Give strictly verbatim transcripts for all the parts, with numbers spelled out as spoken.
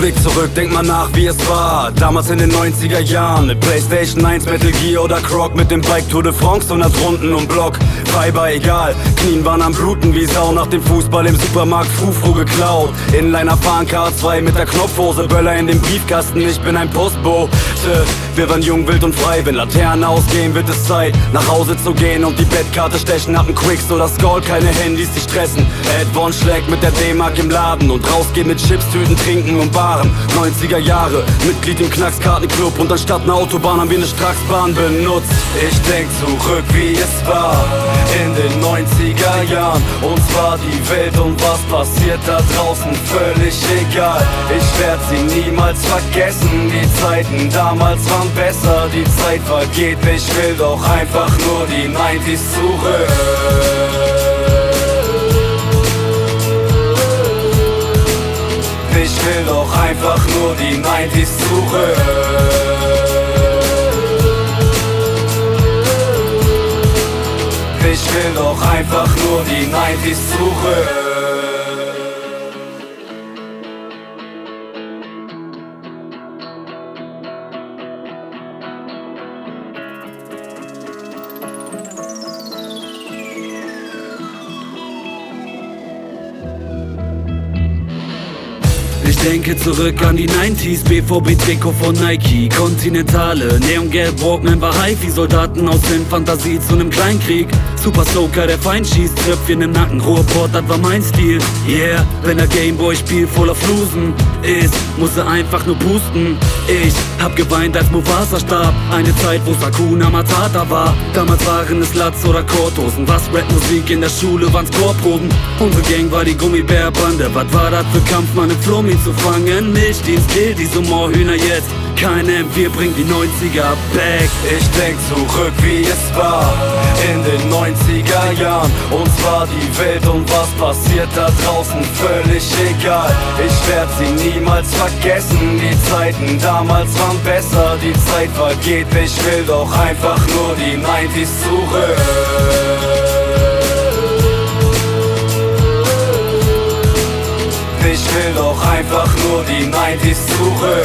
Blick zurück, denk mal nach, wie es war damals in den neunziger Jahren. Mit Playstation eins, Metal Gear oder Croc, mit dem Bike Tour de France, hundert Runden um Block. Fiber egal, Knien waren am Bluten wie Sau. Nach dem Fußball im Supermarkt Frufru geklaut. Inliner fahren K zwei mit der Knopfhose, Böller in dem Briefkasten, ich bin ein Postbote. Wir waren jung, wild und frei, wenn Laternen ausgehen, wird es Zeit, nach Hause zu gehen und die Bettkarte stechen. Ab dem Quicks oder Skull, keine Handys, die stressen. Advon schlägt mit der D-Mark im Laden und rausgehen mit Chips, Tüten, Trinken und Baren. neunziger Jahre, Mitglied im Knackskartenclub und anstatt einer Autobahn haben wir eine Straßenbahn benutzt. Ich denk zurück, wie es war in den neunziger Jahren. Uns war die Welt und was passiert da draußen völlig egal. Ich werd sie niemals vergessen, die Zeiten damals waren besser. Die Zeit vergeht, ich will doch einfach nur die neunziger zurück. Ich will doch einfach nur die neunziger zurück. Ich will doch einfach nur die neunziger zurück. Ich denke zurück an die neunziger, B V B-Trikot von Nike, Kontinentale, Neongelb, Walkman war Hi-Fi, Soldaten aus den Fantasie zu nem Kleinkrieg. Super Soaker, der Feind schießt, Tröpfchen im Nacken, Ruhrpott, das war mein Stil. Yeah, wenn der Gameboy Spiel voller Flusen ist, muss er einfach nur pusten. Ich hab geweint, als Mufasa starb, eine Zeit, wo Hakuna Matata war. Damals waren es Latz oder Korthosen, was Rapmusik in der Schule waren's Chorproben. Unsere Gang war die Gummibärbande, was war das für Kampf, meine Flummi zu fangen? Milchdienst, kill die Humorhühner jetzt. Keine M vier bringt die neunziger back. Ich denk zurück, wie es war in den neunziger Jahren. Uns war die Welt und was passiert da draußen völlig egal. Ich werd sie niemals vergessen, die Zeiten damals waren besser. Die Zeit vergeht, ich will doch einfach nur die neunziger zurück. Ich will doch einfach nur die neunziger zurück.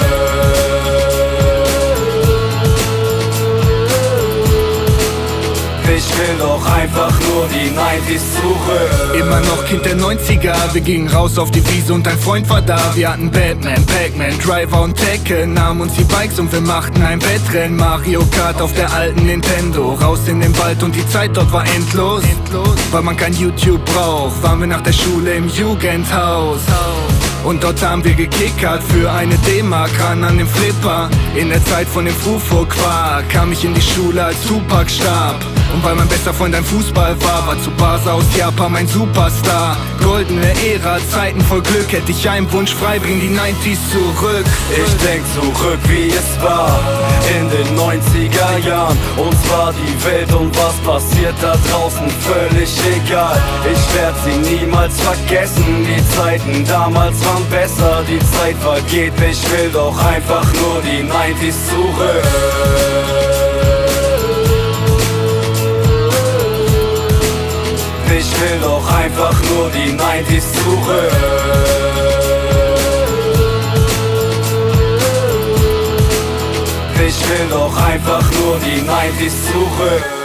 Ich will doch einfach nur die neunziger zurück. Immer noch Kind der neunziger, wir gingen raus auf die Wiese und ein Freund war da. Wir hatten Batman, Pac-Man, Driver und Tekken, nahmen uns die Bikes und wir machten ein Wettrennen. Mario Kart auf der alten Nintendo, raus in den Wald und die Zeit dort war endlos. Weil man kein YouTube braucht, waren wir nach der Schule im Jugendhaus. Und dort haben wir gekickert für eine D-Mark ran an den Flipper. In der Zeit von dem Fufo-Quark kam ich in die Schule als Tupac starb. Und weil mein bester Freund ein Fußball war, war Tsubasa aus Japan mein Superstar. Goldene Ära, Zeiten voll Glück, hätte ich einen Wunsch frei, bring die neunziger zurück. Ich denk zurück, wie es war in den neunziger Jahren. Uns war die Welt und was passiert da draußen völlig egal. Ich werd sie niemals vergessen, die Zeiten damals waren besser. Die Zeit vergeht, ich will doch einfach nur die neunziger zurück. Ich will doch einfach nur die neunziger zurück. Ich will doch einfach nur die neunziger zurück.